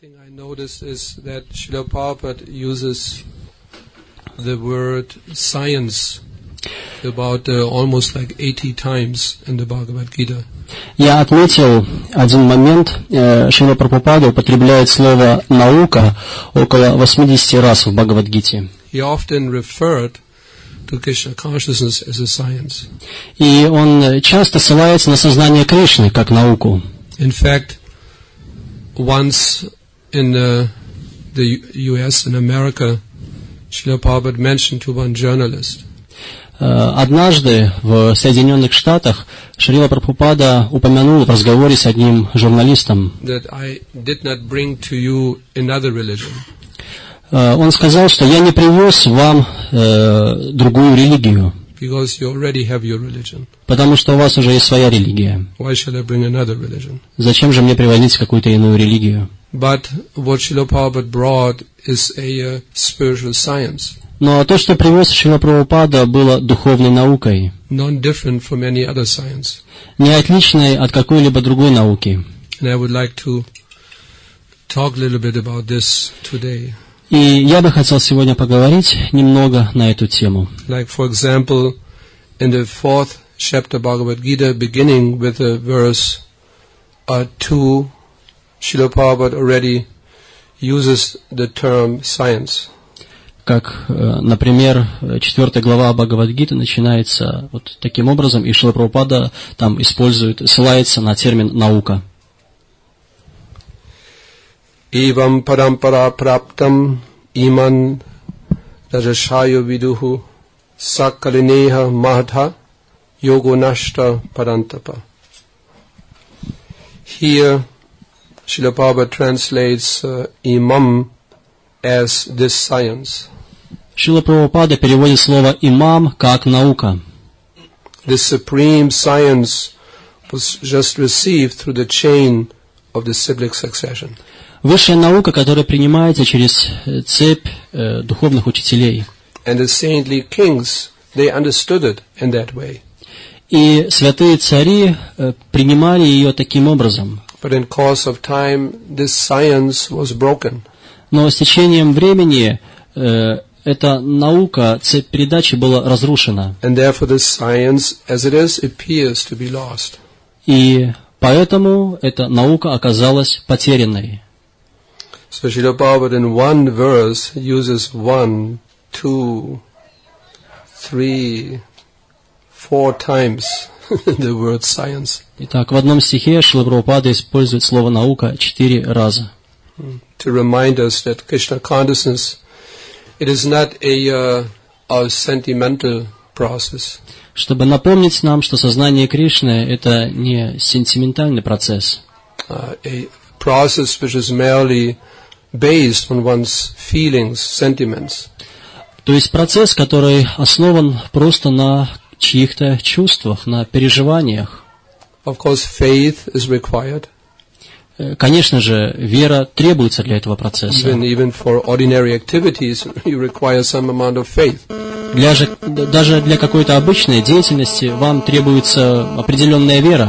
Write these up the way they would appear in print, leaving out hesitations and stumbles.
thing I noticed is that Srila Prabhupada uses the word science about almost like 80 times in the Bhagavad Gita. Я отметил один момент. Шрила Прабхупада употребляет слово «наука» около 80 раз в Бхагавад-гите. He often referred to Krishna consciousness as a science. И он часто ссылается на сознание Кришны как науку. In fact, once in the U.S. in America, Srila Prabhupada mentioned to one journalist. Однажды в Соединенных Штатах Шрила Прабхупада упомянул в разговоре с одним журналистом, That I did not bring to you another religion. Он сказал, что я не привез вам другую религию, Because you already have your religion. потому что у вас уже есть своя религия. Why should I bring another religion? Зачем же мне привозить какую-то иную религию? But what Srila Prabhupada brought is a spiritual science, Но то, что привез Шрила Прабхупада, было духовной наукой, non-different from any other science. не отличной от какой-либо другой науки. And I would like to talk a little bit about this today. И я бы хотел сегодня поговорить немного на эту тему. Like, for example, in the 4th chapter Bhagavad Gita, beginning with the verse 2, Srila Prabhupada already uses the term science. Как, например, 4 глава Бхагавад-гиты начинается вот таким образом, и Шрила Прабхупада там ссылается на термин «наука». Evam parampara praptam iman rajashayo viduhu sakalineha mahatha yogo nashta parantapa. Here, Srila Prabhupada translates imam as this science. Шрила Прабхупада переводит слово «имам» как «наука». This supreme science was just received through the chain of the cyclic succession. Высшая наука, которая принимается через цепь духовных учителей. And the saintly kings, they understood it in that way. И святые цари принимали ее таким образом. But in course of time, this science was broken. Но с течением времени эта наука, цепь передачи была разрушена. And therefore the science, as it is, appears to be lost. И поэтому эта наука оказалась потерянной. So Srila Prabhupada in one verse uses 1, 2, 3, 4 times the word science. Итак, в одном стихе Шрила Прабхупада использует слово «наука» 4 раза. To remind us that Krishna consciousness, it is not a sentimental process. Чтобы напомнить нам, что сознание Кришны – это не сентиментальный процесс. A process which is merely based on one's feelings, sentiments. То есть процесс, который основан просто на чьих-то чувствах, на переживаниях. Of course, faith is required. Конечно же, вера требуется для этого процесса. Even for ordinary activities, you require some amount of faith. Даже для какой-то обычной деятельности вам требуется определенная вера.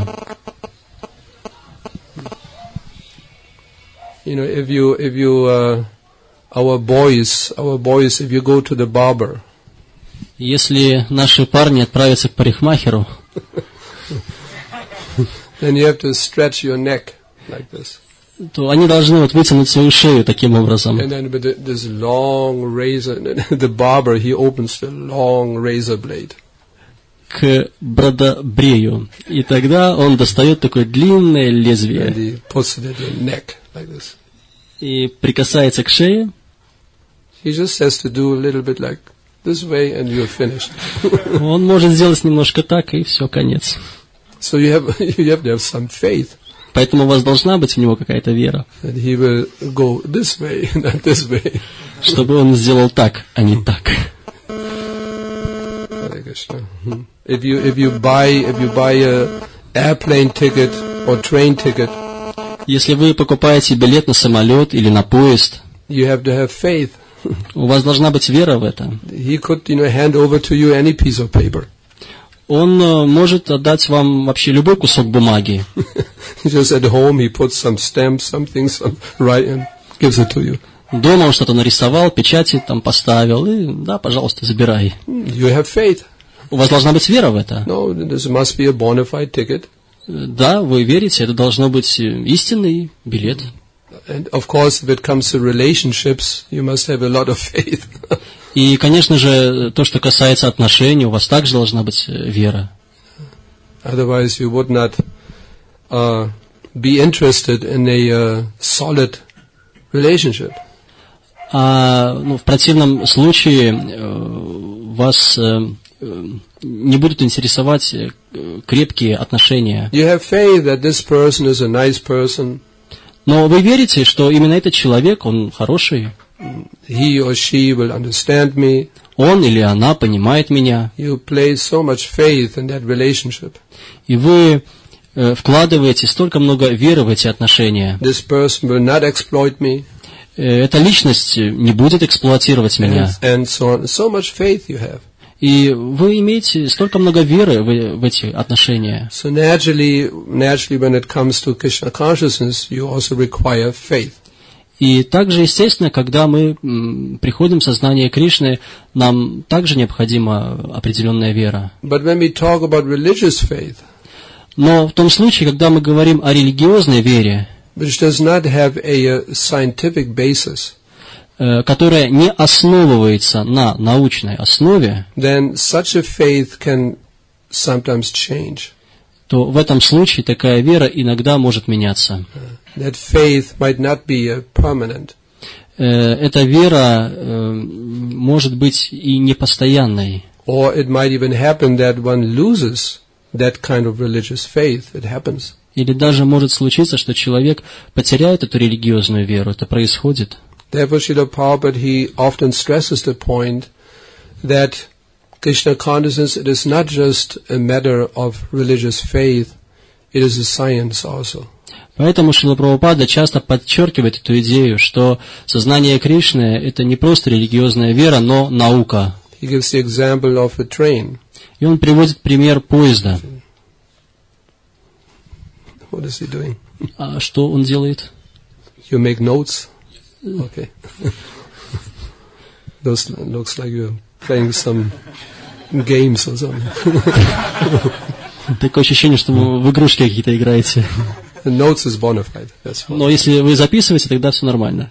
You know, if you our boys, if you go to the barber, если наши парни отправятся к парикмахеру, then you have to stretch your neck like this. То они должны вытянуть свою шею таким образом. And then with this long razor, the barber, he opens the long razor blade. К бродобрею. И тогда он достает такое длинное лезвие. And he puts it at your neck like this. И прикасается к шее. He just has to do a little bit like this way, and you're finished. Он может сделать немножко так, и все, конец. So you have to have some faith. Поэтому у вас должна быть в него какая-то вера. That he will go this way, not this way. Чтобы он сделал так, а не так. If you buy a airplane ticket or train ticket, если вы покупаете билет на самолет или на поезд, you have to have faith. У вас должна быть вера в это. He could, hand over to you any piece of paper. Он может отдать вам вообще любой кусок бумаги. Just at home he puts some stamps, something, some writing. gives it to you. Дома он что-то нарисовал, печати там поставил, и да, пожалуйста, забирай. You have faith. У вас должна быть вера в это. No, this must be a bona fide ticket. Да, вы верите, это должно быть истинный билет. And of course, if it comes to relationships, you must have a lot of faith. И, конечно же, то, что касается отношений, у вас также должна быть вера. Otherwise, you would not be interested in a solid relationship. В противном случае вас не будут интересовать крепкие отношения. You have faith that this person is a nice person. Но вы верите, что именно этот человек, он хороший. He or she will understand me. Он или она понимает меня. You place so much faith in that relationship. И вы вкладываете столько много веры в эти отношения. This person will not exploit me. Эта личность не будет эксплуатировать меня. And so on. So much faith you have. И вы имеете столько много веры в эти отношения. So naturally, when it comes to Krishna consciousness, you also require faith. И также, естественно, когда мы приходим в сознание Кришны, нам также необходима определенная вера. But when we talk about religious faith, но в том случае, когда мы говорим о религиозной вере, which does not have a scientific basis, которая не основывается на научной основе, then such a faith can sometimes change. То в этом случае такая вера иногда может меняться. That faith might not be permanent. Эта вера может быть и непостоянной. Or it might even happen that one loses that kind of religious faith. It happens. Или даже может случиться, что человек потеряет эту религиозную веру. Это происходит. Therefore, Srila Prabhupada, he often stresses the point that Krishna consciousness, it is not just a matter of religious faith, it is a science also. Поэтому Шрила Прабхупада часто подчеркивает эту идею, что сознание Кришны – это не просто религиозная вера, но наука. He gives the example of a train. И он приводит пример поезда. What is he doing? А что он делает? You make notes? Okay. Those looks like you're playing some games or something. Такое ощущение, что вы в игрушки какие-то играете. The notes is bona fide. That's fine. Но если вы записываете, тогда все нормально.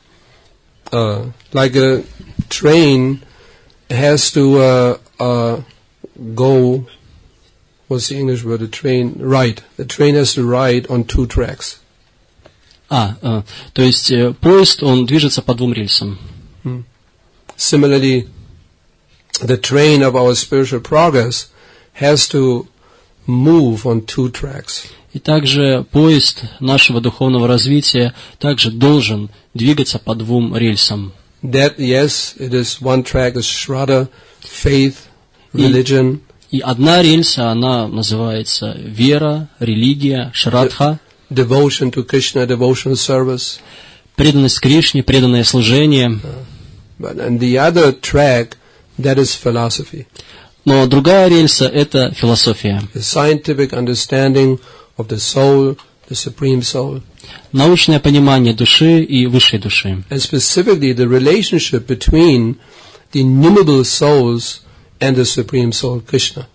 Like a train has to go. What's the English word? A train ride. The train has to ride on 2 tracks. То есть поезд, он движется по 2 рельсам. Similarly, the train of our spiritual progress has to move on 2 tracks. И также поезд нашего духовного развития также должен двигаться по 2 рельсам. That, yes, it is one track is Shraddha, faith, religion. И одна рельса, она называется вера, религия, шрадха. Devotion to Krishna, devotional service. Преданность Кришне, преданное служение. And the other track, that is philosophy. Но другая рельса – это философия. The scientific understanding of the soul, the supreme soul. Научное понимание души и высшей души. And specifically the relationship between the innumerable souls and the supreme soul, Krishna.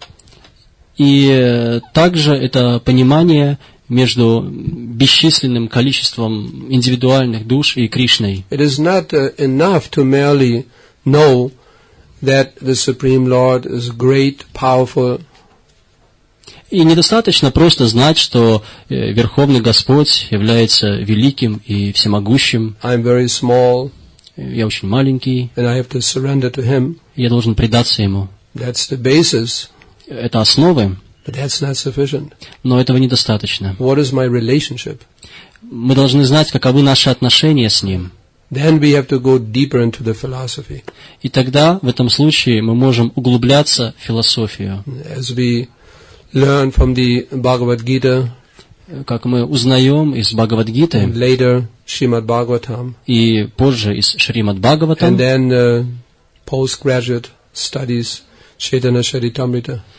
И также это понимание между бесчисленным количеством индивидуальных душ и Кришной. It is not enough to merely know that the Supreme Lord is great, powerful. И недостаточно просто знать, что Верховный Господь является великим и всемогущим. I'm very small. Я очень маленький. And I have to surrender to Him. Я должен предаться Ему. That's the basis. Это основы. But that's not sufficient. Но этого недостаточно. What is my relationship? Мы должны знать, каковы наши отношения с Ним. Then we have to go deeper into the philosophy. И тогда, в этом случае, мы можем углубляться в философию. As we learn from the Bhagavad Gita, как мы узнаем из Бхагавад-гиты, and later Srimad Bhagavatam, и позже из Шримад Бхагаватам, and then postgraduate studies Chaitanya Charitamrita.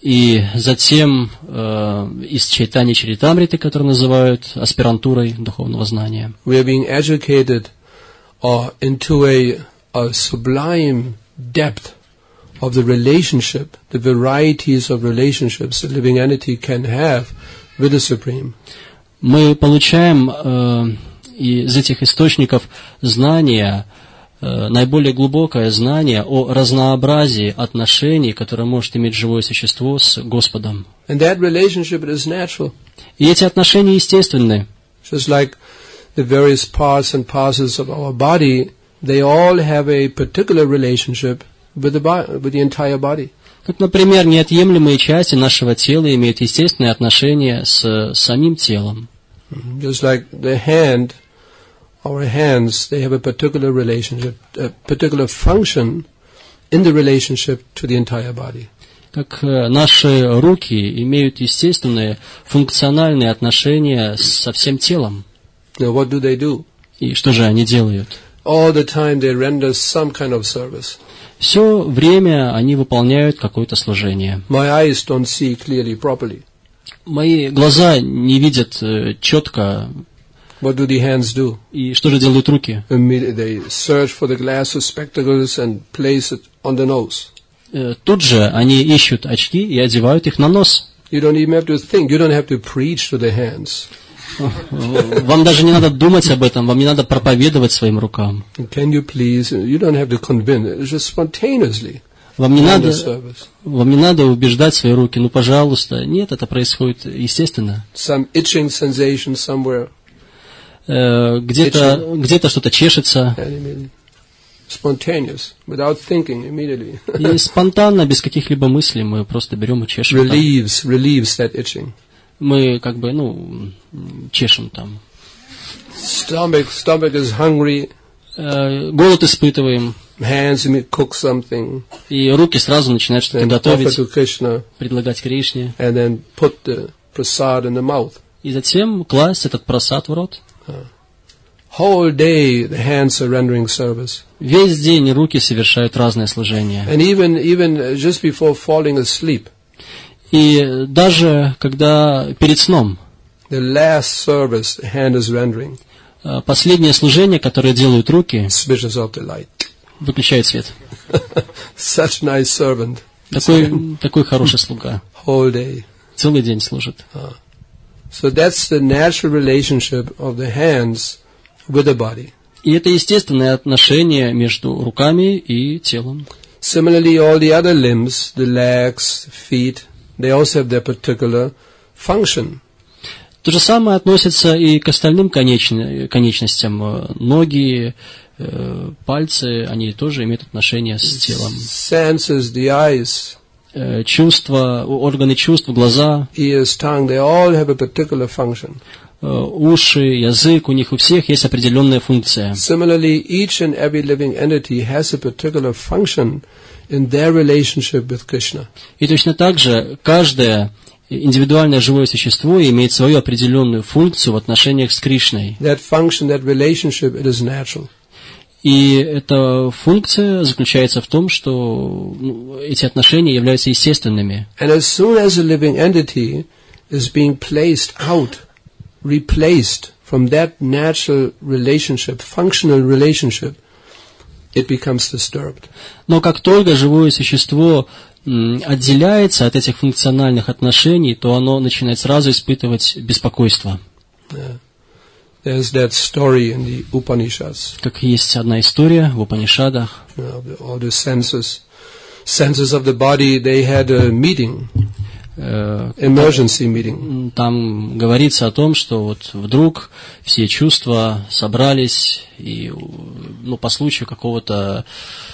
И затем из Чайтанья Чаритамриты, который называют аспирантурой духовного знания. We are being educated into a sublime depth of the relationship, the varieties of relationships the living entity can have with the Supreme. Мы получаем из этих источников знания, наиболее глубокое знание о разнообразии отношений, которые может иметь живое существо с Господом. And that relationship is natural. И эти отношения естественны. Just like the various parts and parcels of our body, they all have a particular relationship with the entire body. Как, например, неотъемлемые части нашего тела имеют естественные отношения с самим телом. Just like the hand, our hands, they have a particular relationship, a particular function in the relationship to the entire body. Как наши руки имеют естественные функциональные отношения со всем телом. Now what do? И что же они делают? All the time they render some kind of service. Все время они выполняют какое-то служение. My eyes don't see clearly, properly. Мои глаза не видят четко. What do the hands do? И что же делают руки? They search for the glasses, spectacles and place it on the nose. Тут же они ищут очки и одевают их на нос. You don't even have to think. You don't have to preach to the hands. Вам даже не надо думать об этом, вам не надо проповедовать своим рукам. Can you please? You don't have to convince. It's just spontaneously. Вам не надо убеждать свои руки. Ну, пожалуйста. Нет, это происходит естественно. Some itching sensation somewhere. Где-то что-то чешется. Spontaneous, without thinking immediately. И спонтанно, без каких-либо мыслей, мы просто берем и чешем. Relieves that itching. Мы чешем там. Stomach is hungry. Голод испытываем. Hands cook something. И руки сразу начинают что-то готовить, предлагать Кришне. And then put the prasad in the mouth. И затем класть этот прасад в рот. Whole day the hands are rendering service. Весь день руки совершают разное служение. And even just before falling asleep. И даже когда перед сном. The last service the hand is rendering. Последнее служение, которое делают руки, switches off the light. Выключает свет. Such nice servant. Такой хороший слуга. Whole day. Целый день служит. So that's the natural relationship of the hands with the body. И это естественное отношение между руками и телом. Similarly, all the other limbs, the legs, feet, they also have their particular function. То же самое относится и к остальным конечностям. Ноги, пальцы, они тоже имеют отношение с телом. Senses, the eyes, чувства, органы чувств, глаза, ears, tongue, they all have a particular function. Уши, язык, у них у всех есть определенная функция. Similarly, each and every living entity has a particular function in their relationship with Krishna. И точно так же каждое индивидуальное живое существо имеет свою определенную функцию в отношениях с Кришной. That function, that relationship, it is natural. И эта функция заключается в том, что эти отношения являются естественными. And as soon as a living entity is being placed out, replaced from that natural relationship, functional relationship, it becomes disturbed. Но как только живое существо отделяется от этих функциональных отношений, то оно начинает сразу испытывать беспокойство. There's that story in the Upanishads. Как есть одна история в Упанишадах. All the senses of the body, they had a meeting, emergency meeting. Там говорится о том, что вот вдруг все чувства собрались и, по случаю какого-то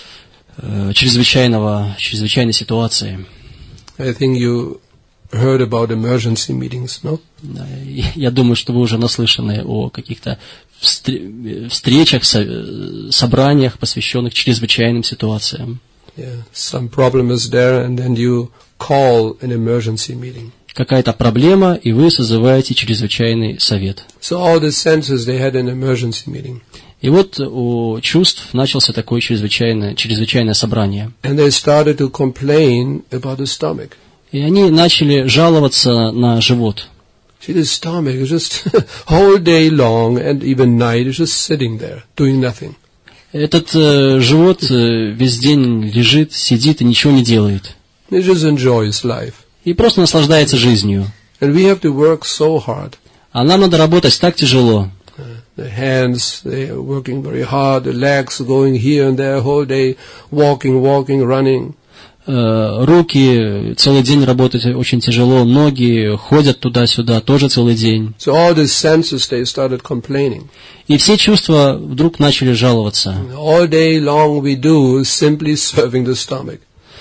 чрезвычайной ситуации. I think you heard about emergency meetings, no? Я думаю, что вы уже наслышаны о каких-то встречах, собраниях, посвященных чрезвычайным ситуациям. Yeah, some problem is there, and then you call an emergency meeting. Какая-то проблема, и вы созываете чрезвычайный совет. So all the senses, they had an emergency meeting. И вот у чувств начался такое чрезвычайное собрание. And they started to complain about the stomach. И они начали жаловаться на живот. See, the stomach is just whole day long and even night is just sitting there, doing nothing. Этот живот весь день лежит, сидит и ничего не делает. It just enjoys life. И просто наслаждается жизнью. And we have to work so hard. А нам надо работать так тяжело. The hands, they are working very hard, the legs going here and there whole day, walking, running. Руки целый день работают очень тяжело, ноги ходят туда-сюда тоже целый день. So all the senses, they started complaining. И все чувства вдруг начали жаловаться. All day long we do is simply serving the stomach.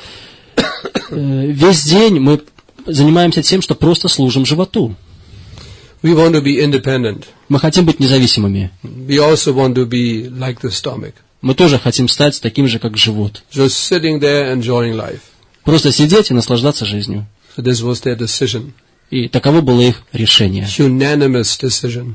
Весь день мы занимаемся тем, что просто служим животу. We want to be independent. Мы хотим быть независимыми. We also want to be like the stomach. Мы тоже хотим стать таким же, как живот. Just sitting there enjoying life. Просто сидеть и наслаждаться жизнью. So this was their decision. И таково было их решение. Unanimous decision.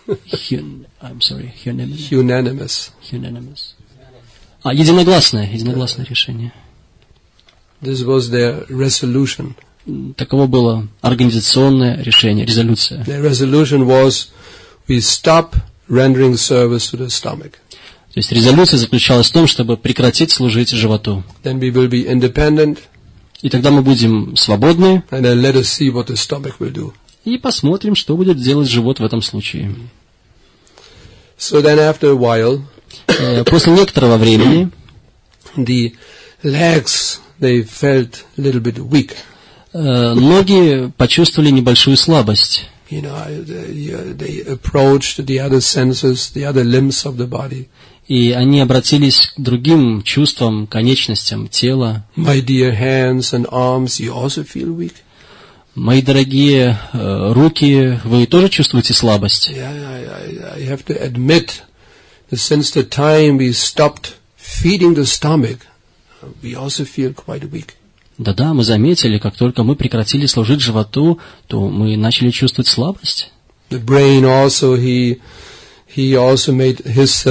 Unanimous. Единогласное решение. This was their resolution. Таково было организационное решение, резолюция. Their resolution was, we stop rendering service to the stomach. То есть резолюция заключалась в том, чтобы прекратить служить животу. Then we will be independent. И тогда мы будем свободны. And then let us see what the stomach will do. И посмотрим, что будет делать живот в этом случае. So then after a while, после некоторого времени, the legs, they felt a little bit weak. Ноги почувствовали небольшую слабость. You know, they approached the other senses, the other limbs of the body. И они обратились к другим чувствам, конечностям тела. My dear hands and arms, you also feel weak? Мои дорогие руки, вы тоже чувствуете слабость? I have to admit that since the time we stopped feeding the stomach, we also feel quite weak. Да-да, мы заметили, как только мы прекратили служить животу, то мы начали чувствовать слабость. The brain also, he also made his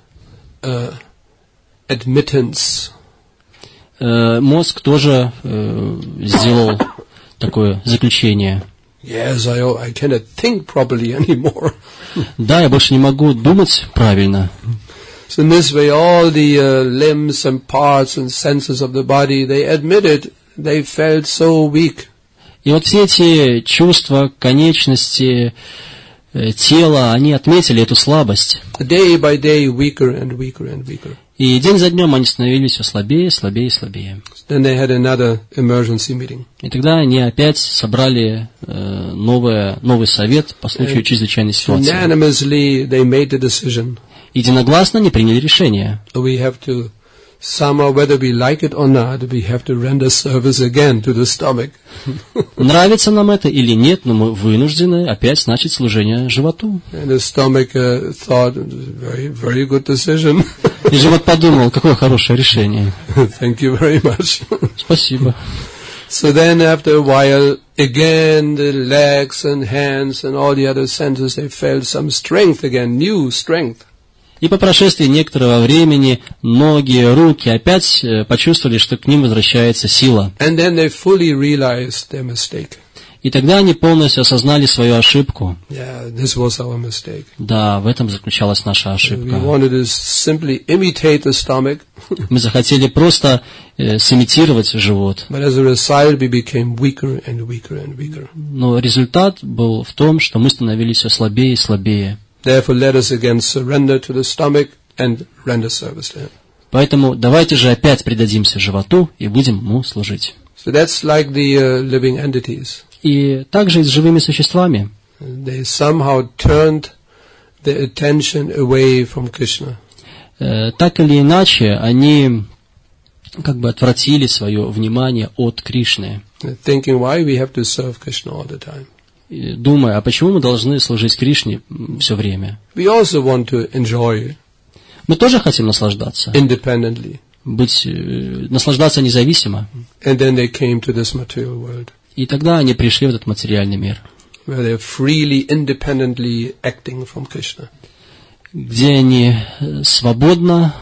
admittance. Мозг тоже сделал такое заключение. Yes, I cannot think properly anymore. Да, я больше не могу думать правильно. So in this way, all the limbs and parts and senses of the body, they admitted they felt so weak. И вот все эти чувства, конечности, тела, они отметили эту слабость. Day by day, weaker and weaker and weaker. И день за днем они становились все слабее, слабее и слабее. Then they had another emergency meeting. И тогда они опять собрали новый совет по случаю чрезвычайной ситуации. Unanimously, they made the decision. Единогласно они приняли решение. We have to somehow, whether we like it or not, we have to render service again to the stomach. Нравится нам это или нет, но мы вынуждены опять начать служение животу. And the stomach thought, very, very good decision. И живот подумал, какое хорошее решение. Thank you very much. Спасибо. So then after a while, again the legs and hands and all the other senses, they felt some strength again, new strength. И по прошествии некоторого времени ноги, руки опять почувствовали, что к ним возвращается сила. And then they fully realized their mistake. И тогда они полностью осознали свою ошибку. Yeah, this was our mistake. Да, в этом заключалась наша ошибка. We wanted to simply imitate the stomach. Мы захотели просто сымитировать живот. But as a result, we became weaker and weaker and weaker. Но результат был в том, что мы становились все слабее и слабее. Therefore, let us again surrender to the stomach and render service to him. Поэтому давайте же опять предадимся животу и будем ему служить. So that's like the living entities. И также и с живыми существами. They somehow turned their attention away from Krishna. Так или иначе, они как бы отвратили свое внимание от Кришны. Thinking why we have to serve Krishna all the time. Думая, а почему мы должны служить Кришне все время? We also want to enjoy Мы тоже хотим наслаждаться. independently. Наслаждаться независимо. And then they came to this material world, И тогда они пришли в этот материальный мир, where they're freely, independently acting from Krishna. где они свободно,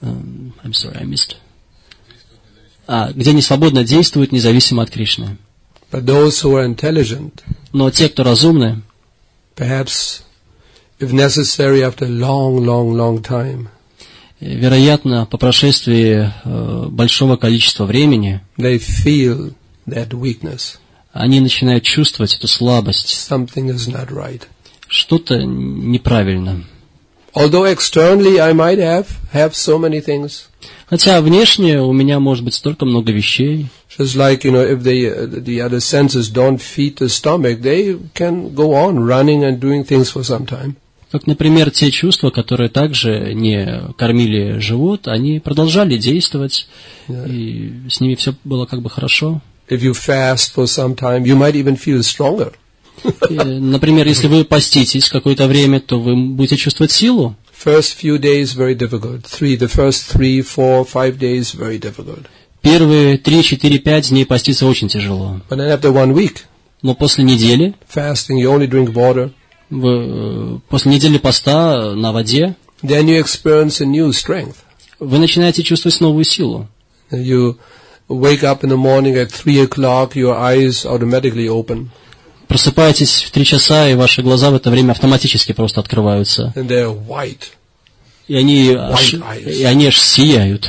где они свободно действуют, независимо от Кришны. But those who are intelligent, Но те, кто разумны, perhaps, if necessary, after a long time, вероятно, по прошествии большого количества времени, they feel that weakness. они начинают чувствовать эту слабость. Something is not right. Что-то неправильно. Although externally I might have so many things. Хотя внешне у меня может быть столько много вещей. Just like, if the other senses don't feed the stomach, they can go on running and doing things for some time. Как, например, те чувства, которые также не кормили живот, они продолжали действовать, и с ними все было как бы хорошо. If you fast for some time, you might even feel stronger. Например, если вы поститесь какое-то время, то вы будете чувствовать силу. First few days very difficult. The first 3, 4, 5 days very difficult. Первые 3, 4, 5 дней поститься очень тяжело. But then after 1 week, Но после недели, fasting, you only drink water. После недели поста на воде, Then you experience a new strength. вы начинаете чувствовать новую силу. You wake up in the morning at 3 o'clock, your eyes automatically open. Просыпаетесь в 3 часа, и ваши глаза в это время автоматически просто открываются. And they're white. И они аж сияют.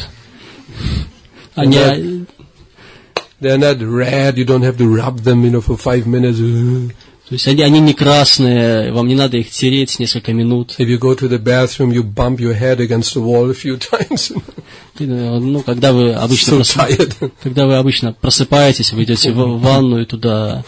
They're not red, you don't have to rub them, for 5 minutes. То есть они не красные, вам не надо их тереть несколько минут. If you go to the bathroom, you bump your head against the wall a few times. Когда вы обычно просыпаетесь, вы идете в ванную туда,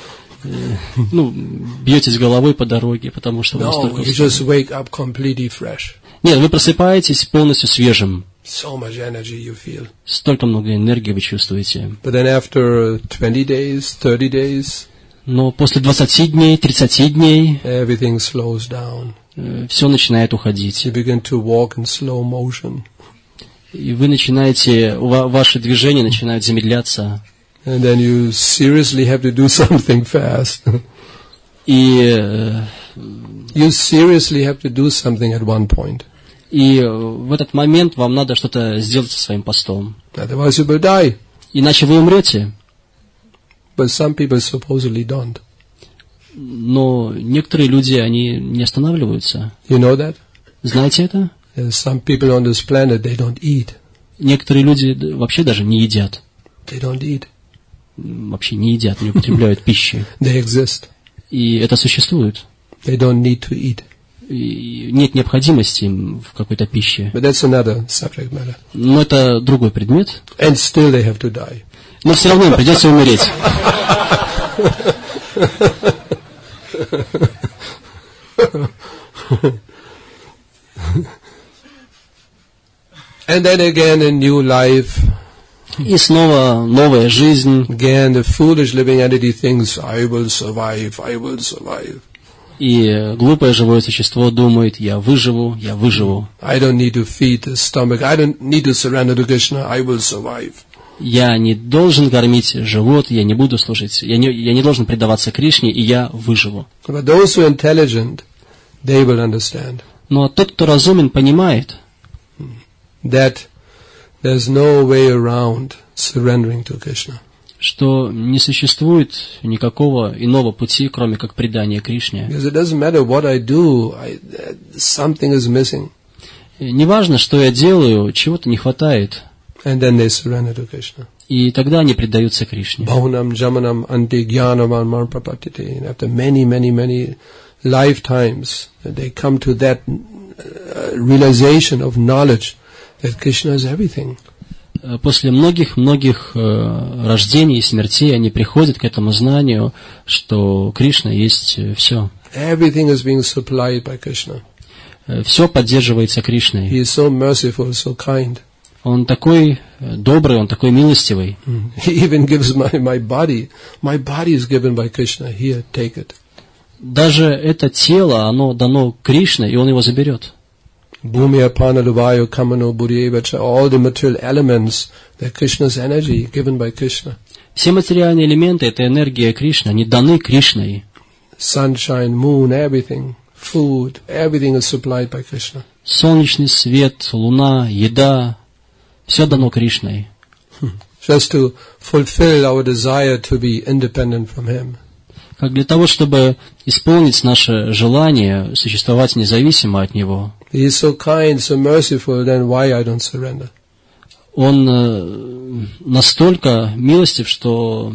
бьетесь головой по дороге, потому что вы столько you just wake up completely fresh. Нет, вы просыпаетесь полностью свежим. So much energy you feel. Столько много энергии вы чувствуете. But then after 20 days, 30 days, но после 20 дней, 30 дней, everything slows down. Все начинает уходить. You begin to walk in slow motion. И вы начинаете, ваши движения начинают замедляться. And then you seriously have to do something fast. И you seriously have to do something at one point. И в этот момент вам надо что-то сделать со своим постом. Otherwise you will die. Иначе вы умрете. But some people supposedly don't. Но некоторые люди, они не останавливаются. You know that? Знаете это? Some people on this planet, they don't eat. Некоторые люди вообще даже не едят. They don't eat. Вообще не едят, не употребляют пищи. They exist. И это существует. They don't need to eat. И нет необходимости им в какой-то пище. But that's another subject matter. Но это другой предмет. And still they have to die. Но все равно им придется умереть. And then again a new life. И снова новая жизнь. Again the foolish living entity thinks, I will survive, I will survive. И глупое живое существо думает, я выживу, я выживу. I don't need to feed the stomach, I don't need to surrender to Krishna, I will survive. Я не должен кормить живот, я не буду служить, я не должен предаваться Кришне, и я выживу. But those who are intelligent, they will understand. Но тот, кто разумен, понимает, that there's no way around surrendering to Krishna. Что не существует никакого иного пути, кроме как предания Кришне. Because it doesn't matter what I do, something is missing. Неважно, что я делаю, чего-то не хватает. And then they surrender to Krishna. И тогда они предаются Кришне. Bhavanam jamanam anti jnanam marpapatite. And after many lifetimes, they come to that realization of knowledge that Krishna is everything. После многих рождений и смертей они приходят к этому знанию, что Кришна есть все. Everything is being supplied by Krishna. Все поддерживается Кришной. He is so merciful, so kind. Он такой добрый, он такой милостивый. He even gives my body. My body is given by Krishna. Here, take it. Даже это тело, оно дано Кришне, и он его заберет. Bhumi apana luvayo kamano buddhivacha, all the material elements, they're Krishna's energy given by Krishna. Все материальные элементы — это энергия Кришны, они даны Кришной. Sunshine, moon, everything, food, everything is supplied by Krishna. Солнечный свет, луна, еда — все дано Кришной. just to fulfill our desire to be independent from Him. Как для того, чтобы исполнить наше желание существовать независимо от Него. He is so kind, so merciful, then why I don't surrender? Он настолько милостив, что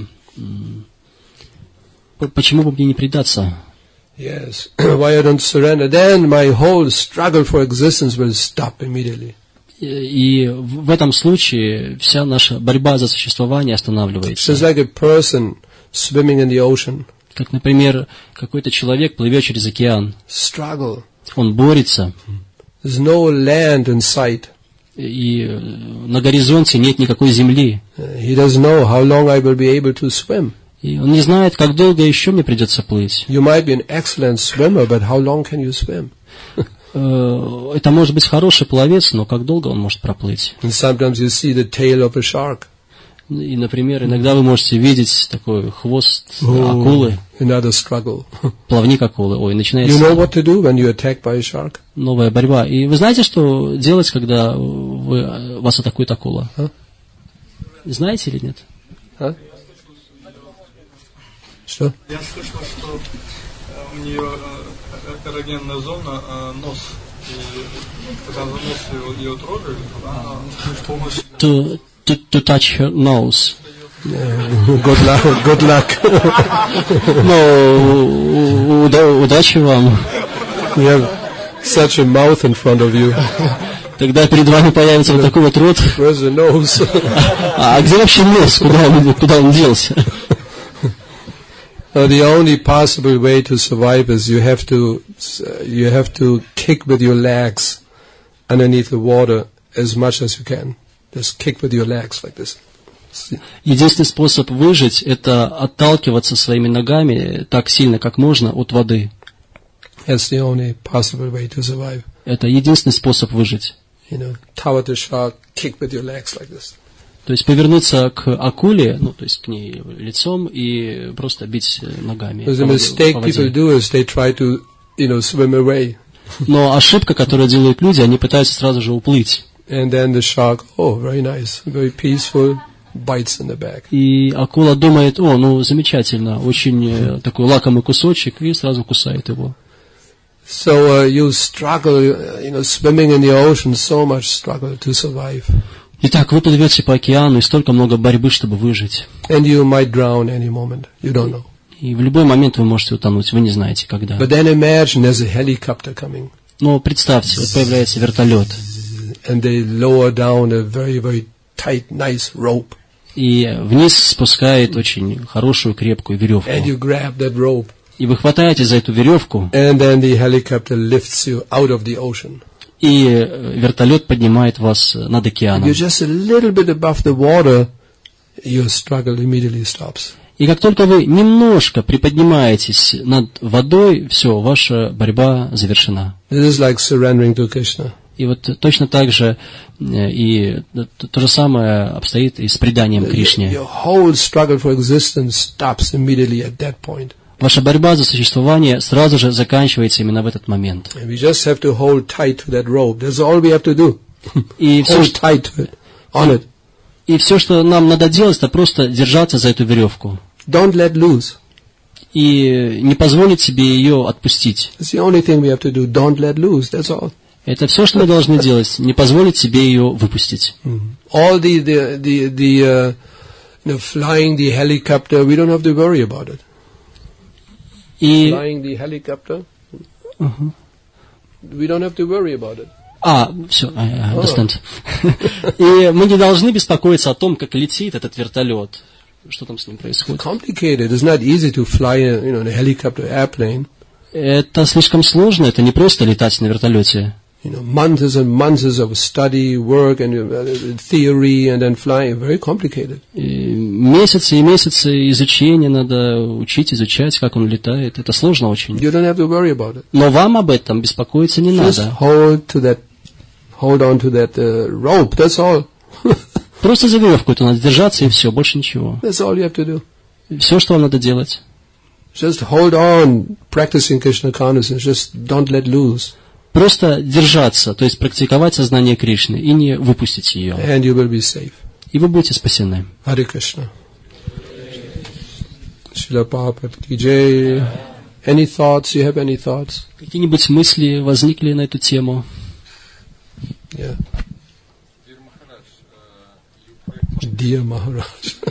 почему бы мне не предаться? Yes, why I don't surrender? Then my whole struggle for existence will stop immediately. И в этом случае вся наша борьба за существование останавливается. It's just like a person swimming in the ocean. Как, например, какой-то человек плывет через океан. Struggle. Он борется. There's no land in sight. И на горизонте нет никакой земли. He doesn't know how long I will be able to swim. И он не знает, как долго еще мне придется плыть. You might be an excellent swimmer, but how long can you swim? Это может быть хороший пловец, но как долго он может проплыть? And sometimes you see the tail of a shark. И, например, иногда вы можете видеть такой хвост акулы, Another struggle. плавник акулы. Ой, You know начинается what to do when you're attacked by a shark? новая борьба. И вы знаете, что делать, когда вас атакует акула? Знаете или нет? Huh? Что? Я слышал, что у нее эрогенная зона, нос. И когда за нос ее трогали, она с помощью... To touch her nose. Good luck. Good luck. Ну, удачи вам. You have such a mouth in front of you. Тогда перед вами появится вот такой вот рот. Where's the nose? А где вообще нос? Куда он делся? The only possible way to survive is you have to kick with your legs underneath the water as much as you can. Just kick with your legs like this. Единственный способ выжить – это отталкиваться своими ногами так сильно, как можно от воды. That's the only possible way to survive. Это единственный способ выжить. You know, toward the shark, kick with your legs like this. То есть повернуться к акуле, ну, то есть к ней лицом и просто бить ногами. The mistake people do is they try to, swim away. Но ошибка, которую делают люди, они пытаются сразу же уплыть. And then the shark, oh, very nice, very peaceful, bites in the back. И акула думает, замечательно, очень такой лакомый кусочек, и сразу кусает его. So you struggle, swimming in the ocean, so much struggle to survive. Итак, вы плывете по океану, и столько много борьбы, чтобы выжить. And you might drown any moment, you don't know. И в любой момент вы можете утонуть, вы не знаете, когда. But then imagine there's a helicopter coming. Но представьте, вот появляется вертолет. And they lower down a very, very tight, nice rope. И вниз спускает очень хорошую, крепкую веревку. And you grab that rope. И вы хватаете за эту веревку. And then the helicopter lifts you out of the ocean. И вертолет поднимает вас над океаном. You're just a little bit above the water, your struggle immediately stops. И как только вы немножко приподнимаетесь над водой, все, ваша борьба завершена. This is like surrendering to Krishna. И вот точно так же и то же самое обстоит и с преданием Кришне. Your whole struggle for existence stops immediately at that point. Ваша борьба за существование сразу же заканчивается именно в этот момент. And we just have to hold tight to that rope. That's all we have to do. И Hold tight to it, on it. И все, что нам надо делать, это просто держаться за эту веревку. Don't let loose. И не позволить себе ее отпустить. That's the only thing we have to do. Don't let loose. That's all. Это все, что мы должны делать, не позволить себе ее выпустить. All the flying the helicopter, we don't have to worry about it. И Flying the helicopter, we don't have to worry about it. все, I understand. И мы не должны беспокоиться о том, как летит этот вертолет. Что там с ним происходит? Complicated. It's not easy to fly in a helicopter airplane. Это слишком сложно, это не просто летать на вертолете. Months and months of study, work, and theory, and then flying. Very complicated. И месяцы и месяцы изучения надо учить, изучать, как он летает. Это сложно очень. You don't have to worry about it. Но вам об этом беспокоиться не Just надо. hold on to that rope. That's all. Просто за веревку это надо держаться, и все, больше ничего. That's all you have to do. Все, что вам надо делать. Just hold on, practicing Krishna consciousness. Just don't let loose. Просто держаться, то есть практиковать сознание Кришны и не выпустить ее. And you will be safe. и вы будете спасены. Hare Krishna. Srila Prabhupada ki jai. Any thoughts? You have any thoughts? Какие-нибудь мысли возникли на эту тему? Yeah. Dear Maharaj.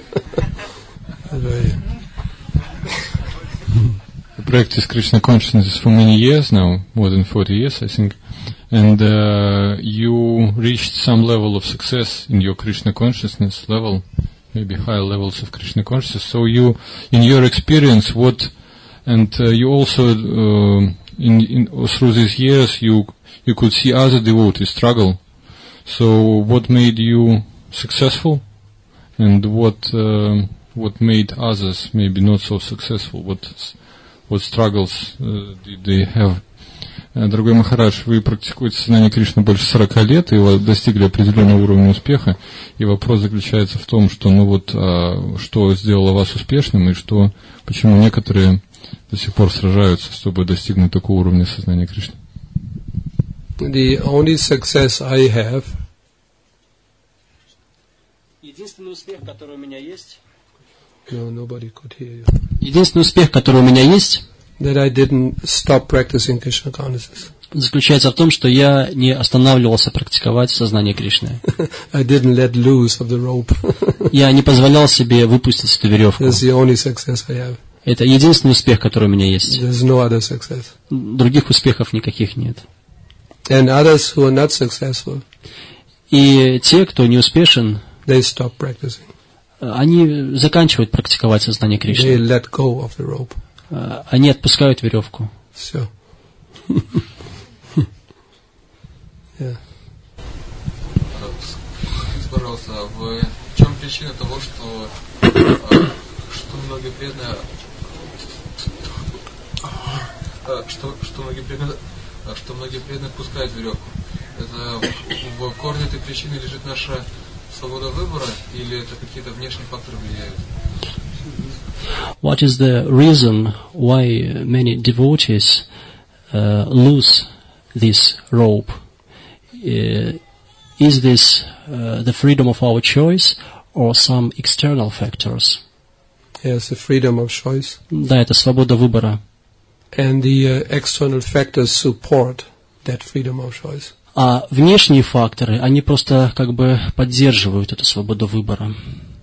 I practice Krishna consciousness for many years now, more than 40 years, I think. And you reached some level of success in your Krishna consciousness level, maybe higher levels of Krishna consciousness. So you, in your experience, you also, through these years, you could see other devotees struggle. So what made you successful, and what made others maybe not so successful? What struggles did they have? Дорогой Махарадж, вы практикуете сознание Кришны больше 40 лет, и вы достигли определенного уровня успеха, и вопрос заключается в том, что, что сделало вас успешным, и почему некоторые до сих пор сражаются, чтобы достигнуть такого уровня сознания Кришны. The only success I have. Единственный успех, который у меня есть. No, nobody could hear you. Единственный успех, который у меня есть, That I didn't stop practicing Krishna consciousness. Заключается в том, что я не останавливался практиковать сознание Кришны. I didn't let loose of the rope. Я не позволял себе выпустить эту веревку. That's the only success I have. Это единственный успех, который у меня есть. There's no other success. Других успехов никаких нет. And others who are not successful, И те, кто не успешен, they stop practicing. Они заканчивают практиковать сознание They Кришны. let go of the rope. Они отпускают веревку. Все. Yeah. Скажите, пожалуйста, в чем причина того, что многие преданные что многие преданные пускают веревку? Это в корне этой причины лежит наша свобода выбора, или это какие-то внешние факторы влияют? What is the reason why many devotees lose this rope? Is this the freedom of our choice or some external factors? Yes, the freedom of choice. Да, это свобода выбора. And the external factors support that freedom of choice. А внешние факторы, они просто как бы поддерживают эту свободу выбора.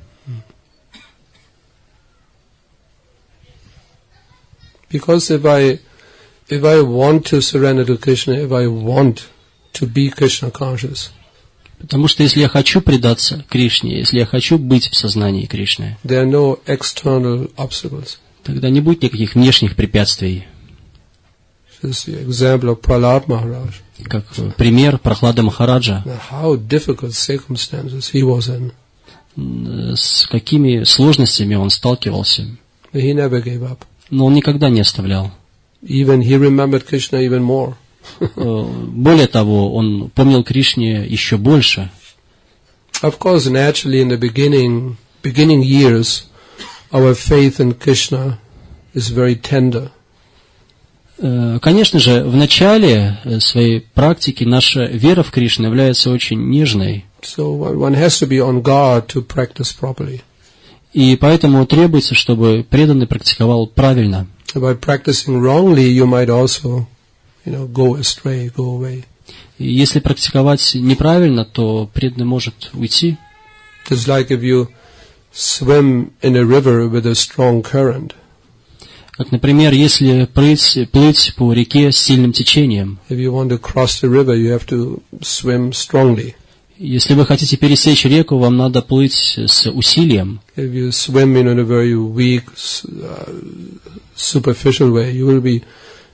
Because if I want to surrender to Krishna, if I want to be Krishna conscious, Потому что если я хочу предаться Кришне, если я хочу быть в сознании Кришны, there are no external obstacles. тогда не будет никаких внешних препятствий. This is the example of Prahlad Maharaj. Как пример Прахлада Махараджа, Now, how difficult circumstances he was in. с какими сложностями он сталкивался. But he never gave up. Но он никогда не оставлял. Even he remembered Krishna even more. Более того, он помнил Кришне еще больше. Of course, naturally, in the beginning years, our faith in Krishna is very tender. Конечно же, в начале своей практики наша вера в Кришну является очень нежной. So one has to be on guard to practice properly. И поэтому требуется, чтобы преданный практиковал правильно. By practicing wrongly, you might also, go astray, go away. И если практиковать неправильно, то преданный может уйти. It's like if you swim in a river with a strong current. Как, например, если плыть по реке с сильным течением. If you want to cross the river, you have to swim strongly. Если вы хотите пересечь реку, вам надо плыть с усилием. If you swim in a very weak, superficial way, you will be,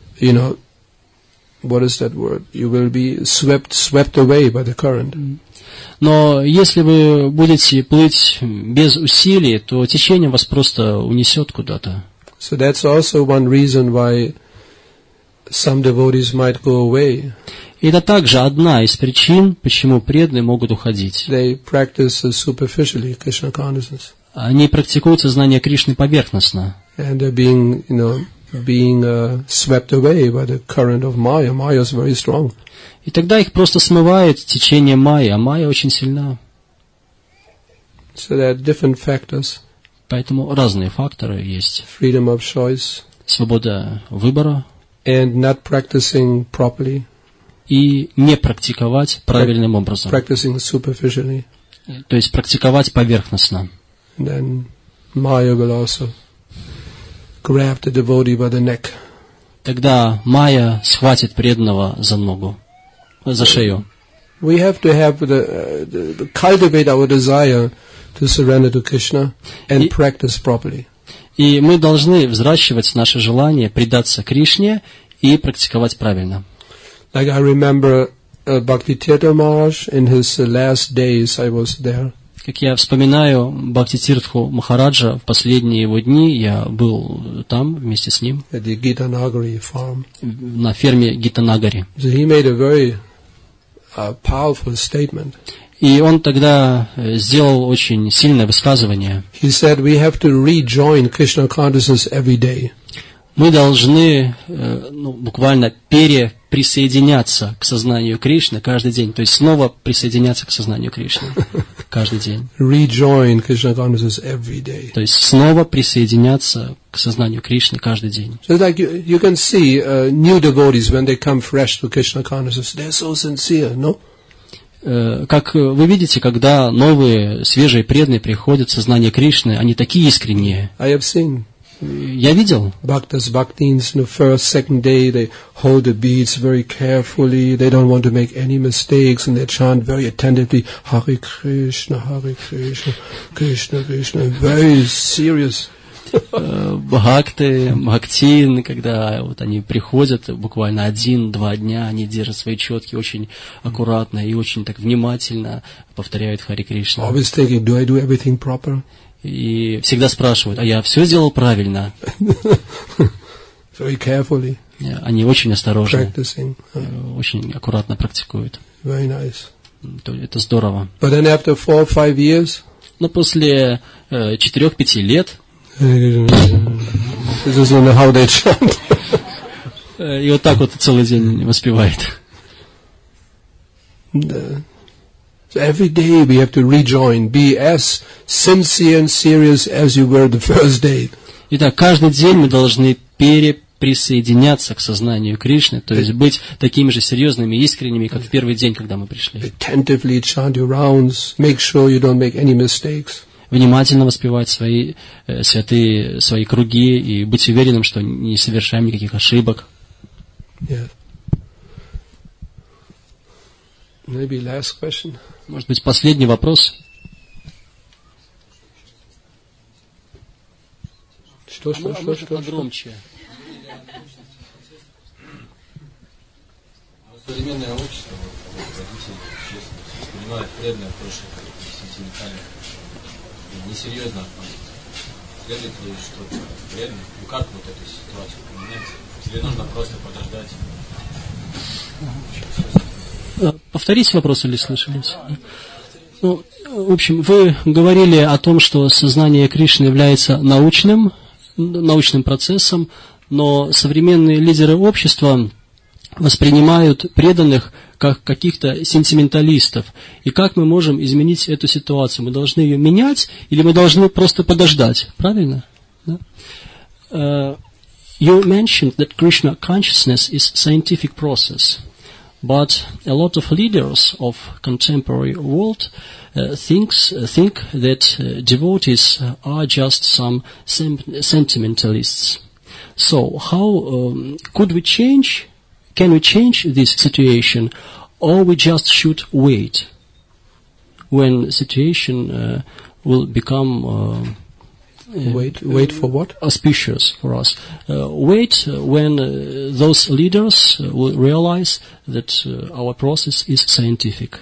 what is that word? You will be swept away by the current. Но если вы будете плыть без усилий, то течение вас просто унесет куда-то. So that's also one reason why some devotees might go away. И это также одна из причин, почему преданные могут уходить. They practice superficially Krishna consciousness. Они практикуют сознание Кришны поверхностно. And they're being swept away by the current of Maya. Maya is very strong. И тогда их просто смывает течение майя, а майя очень сильна. So there are different factors. Поэтому разные факторы есть. Freedom of choice Свобода выбора and not practicing properly, и не практиковать правильным образом. practicing superficially. То есть практиковать поверхностно. And then Maya will also grab the devotee by the neck. Тогда Майя схватит преданного за ногу, за шею. We have to have cultivate our desire to surrender to Krishna and practice properly. И мы должны взращивать наше желание предаться Кришне и практиковать правильно. Like I remember Bhakti-tirtha Maharaj, in his last days I was there. Как я вспоминаю Бхакти-тиртху Махараджа, в последние его дни я был там вместе с ним, At the Gitanagari farm. на ферме Гитанагари. So he made a very powerful statement. И он тогда сделал очень сильное высказывание. He said we have to rejoin Krishna consciousness every day. Мы должны буквально присоединяться к сознанию Кришны каждый день, то есть снова присоединяться к сознанию Кришны каждый день. Rejoin Krishna consciousness every day. То есть снова присоединяться к сознанию Кришны каждый день. So it's like you can see new devotees when they come fresh to Krishna consciousness, they're so sincere, no? Как вы видите, когда новые, свежие преданные приходят в сознание Кришны, они такие искренние. I have seen Я видел Bhaktas, Bhaktins, in the first, second day, they hold the beads very carefully, they don't want to make any mistakes, and they chant very attentively, Hare Krishna, Krishna Krishna, very serious. Бхакты, Бхактин, когда вот они приходят, буквально 1-2 дня, они держат свои четки очень аккуратно и очень так внимательно повторяют Харе Кришна. Always thinking, do I do everything proper? И всегда спрашивают, а я все сделал правильно? Very carefully Они очень осторожны, practicing. очень аккуратно практикуют. Very nice. Это здорово. But then after 4 or 5 years, Но после 4-5 лет, this is only how they chant. и вот так вот целый день воспевает. So every day we have to rejoin, be as sincere and serious as you were the first day. Итак, каждый день мы должны присоединяться к сознанию Кришны, то есть быть такими же серьезными и искренними, как в первый день, когда мы пришли. Attentively chant your rounds, make sure you don't make any mistakes. Внимательно воспевать свои святые, свои круги и быть уверенным, что не совершаем никаких ошибок. Yeah. Maybe last question. Может быть, последний вопрос? Что? Погромче. Современное общество, родители, честно, воспринимают преданное прошлое как сентиментально и несерьезно относятся. Следует ли что-то преданное? Ну как вот эту ситуацию поменять? Или нужно просто подождать? Повторите вопрос или слышались? Ну, в общем, вы говорили о том, что сознание Кришны является научным процессом, но современные лидеры общества воспринимают преданных как каких-то сентименталистов. И как мы можем изменить эту ситуацию? Мы должны ее менять или мы должны просто подождать? Правильно? Да? You mentioned that Krishna consciousness is a scientific process. But a lot of leaders of contemporary world think that devotees are just some sentimentalists. So how could we change? Can we change this situation, or we just should wait when situation will become Wait for what? auspicious for us? Wait when those leaders will realize that our process is scientific.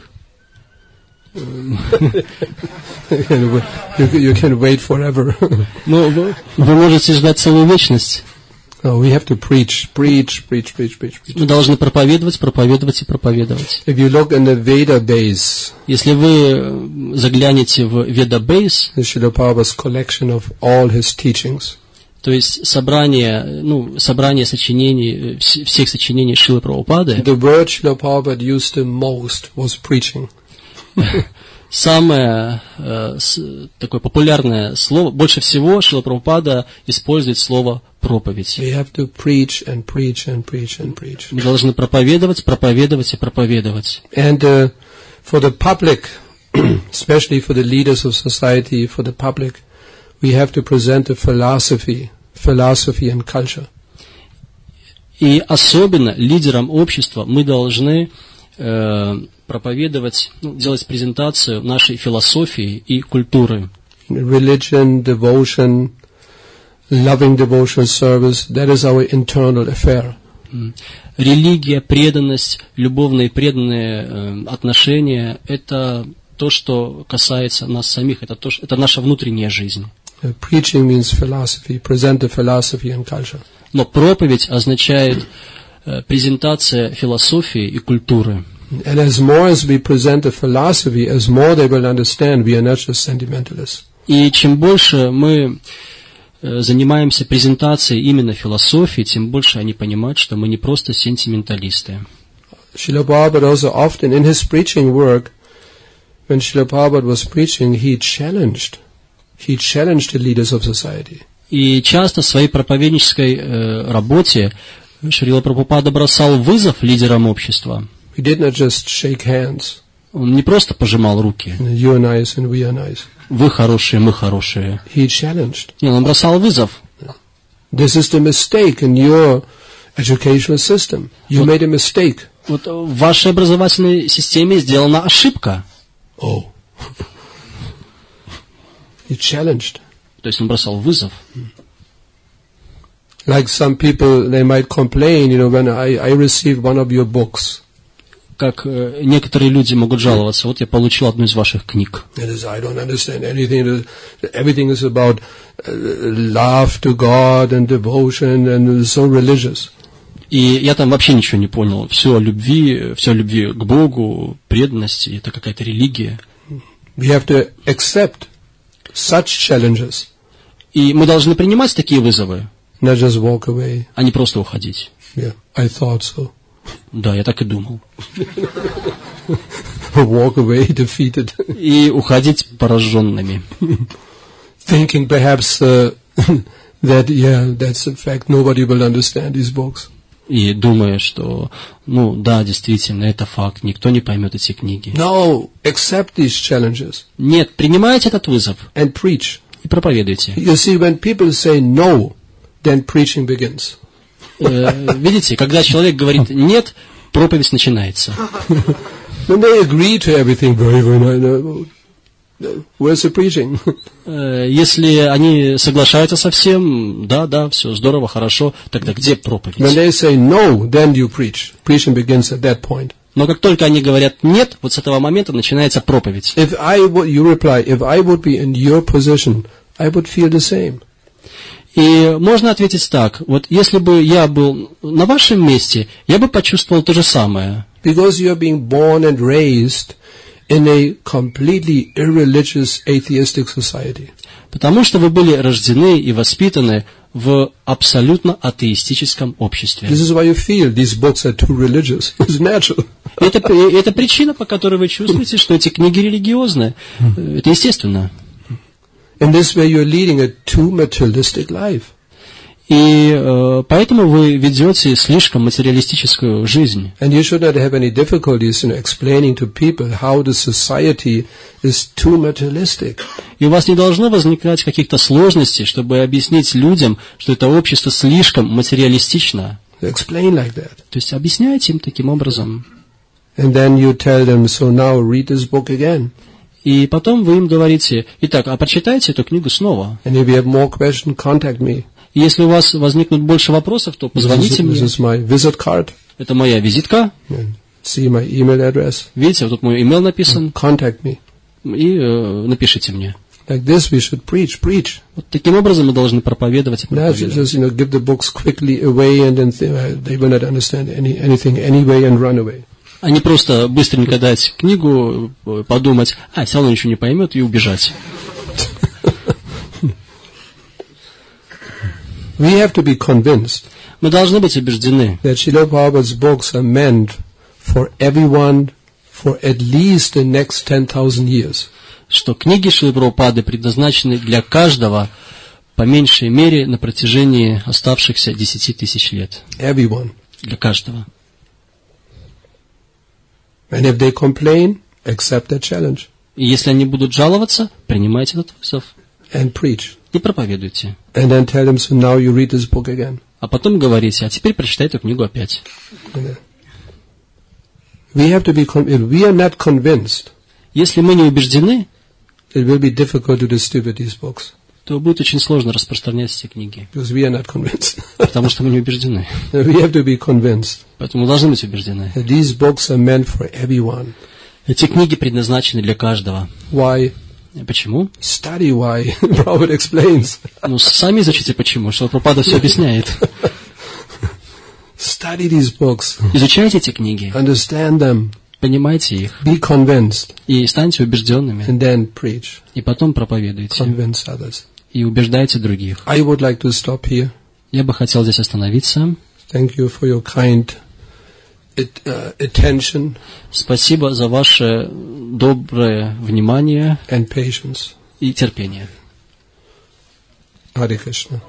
You can wait forever. Но вы можете ждать целую вечность. No, we have to preach. Мы должны проповедовать. If you look in the Veda base, Если вы заглянете в Veda Base, Srila Prabhupada's collection of all his teachings, то есть собрание сочинений, всех сочинений Шрилы Прабхупады, the word Srila Prabhupada used the most was preaching. Самое такое популярное слово, больше всего Шрила Прабхупада использует слово проповедь. We have to preach and preach and preach and preach. Мы должны проповедовать, проповедовать и проповедовать. And for the public, especially for the leaders of society, for the public, we have to present a philosophy and culture. И особенно лидерам общества мы должны проповедовать, делать презентацию нашей философии и культуры. Religion, devotion, loving devotional service, that is our internal affair. Религия, преданность, любовные преданные отношения – это то, что касается нас самих, это наша внутренняя жизнь. Preaching means philosophy, present the philosophy and culture. Но проповедь означает презентация философии и культуры. And as more as we present the philosophy, as more they will understand we are not just sentimentalists. И чем больше мы занимаемся презентацией именно философии, тем больше они понимают, что мы не просто сентименталисты. Srila Prabhupada also often in his preaching work, when Srila Prabhupada was preaching, he challenged the leaders of society. И часто в своей проповеднической работе Шрила Прабхупада бросал вызов лидерам общества. He did not just shake hands. Он не просто пожимал руки. You are nice and we are nice. Вы хорошие, мы хорошие. He challenged. Нет, он бросал вызов. This is the mistake in your educational system. You made a mistake. Вот в вашей образовательной системе сделана ошибка. Oh. He challenged. То есть он бросал вызов. Like some people, they might complain, when I received one of your books. Как некоторые люди могут жаловаться, вот я получил одну из ваших книг. I don't understand anything. Everything is about love to God and devotion and so religious. И я там вообще ничего не понял. Все о любви к Богу, преданности, это какая-то религия. We have to accept such challenges. И мы должны принимать такие вызовы, not just walk away. А не просто уходить. Yeah, I thought so. Да, я так и думал. Walk away defeated. И уходить пораженными. Thinking perhaps that's a fact. Nobody will understand these books. И думая, что, да, действительно, это факт, никто не поймет эти книги. No, accept these challenges. Нет, принимайте этот вызов. And preach. И проповедуйте. You see, when people say no, then preaching begins. Видите, когда человек говорит «нет», проповедь начинается. When they agree to everything, very, very nice. Where's the preaching? Если они соглашаются со всем, да, все здорово, хорошо, тогда где проповедь? When they say no, then you preach. Preaching begins at that point. Но как только они говорят «нет», вот с этого момента начинается проповедь. You reply, if I would be in your position, I would feel the same. И можно ответить так, вот если бы я был на вашем месте, я бы почувствовал то же самое. Because you are being born and raised in a completely irreligious, atheistic society. Потому что вы были рождены и воспитаны в абсолютно атеистическом обществе. This is why you feel these books are too religious. It's natural. Это причина, по которой вы чувствуете, что эти книги религиозные. Это естественно. In this way you are leading a too materialistic life. И поэтому вы ведете слишком материалистическую жизнь. And you should not have any difficulties in explaining to people how the society is too materialistic. И у вас не должно возникать каких-то сложностей, чтобы объяснить людям, что это общество слишком материалистично. Explain like that. То есть объясняйте им таким образом. And then you tell them, so now read this book again. И потом вы им говорите, итак, а прочитайте эту книгу снова. And if you have more questions, contact me. И если у вас возникнут больше вопросов, то позвоните мне. This is my visit card. Это моя визитка. See my email address. Видите, вот тут мой email написан. Contact me. И напишите мне. Like this we should preach. Вот таким образом мы должны проповедовать и проповедовать. Not just, give the books quickly away and then they will not understand anything anyway and run away. А не просто быстренько дать книгу, подумать, все равно ничего не поймет, и убежать. We have to be convinced. Мы должны быть убеждены. That Srila Prabhupada's books are meant for everyone, for at least the next 10,000 years. Что книги Шрилы Прабхупады предназначены для каждого, по меньшей мере, на протяжении оставшихся 10 тысяч лет. Everyone. Для каждого. And if they complain, accept that challenge И если они будут жаловаться, принимайте этот вызов and preach. и проповедуйте. And then tell them, so now you read this book again. А потом говорите, а теперь прочитай эту книгу опять. We have to be, if we are not convinced, Если мы не убеждены, it will be difficult to distribute these books. то будет очень сложно распространять эти книги, Because we are not convinced. потому что мы не убеждены. We have to be convinced Поэтому мы должны быть убеждены. that these books are meant for everyone. Эти книги предназначены для каждого. Why? Почему? Study why. Prabhupada explains. Ну, сами изучите почему, что Прабхупада все объясняет. Study these books. Изучайте эти книги, Understand them. понимайте их Be convinced. и станьте убежденными, And then preach. и потом проповедуйте, Convince others. и убеждайте других. I would like to stop here. Я бы хотел здесь остановиться. Thank you for your kind attention Спасибо за ваше доброе внимание and patience. и терпение. Hare Krishna.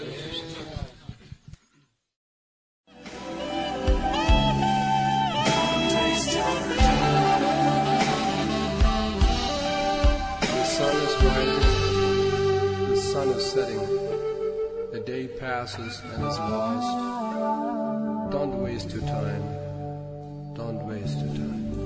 The sun is rising, the sun is setting, a day passes and is lost. Don't waste your time. Don't waste your time.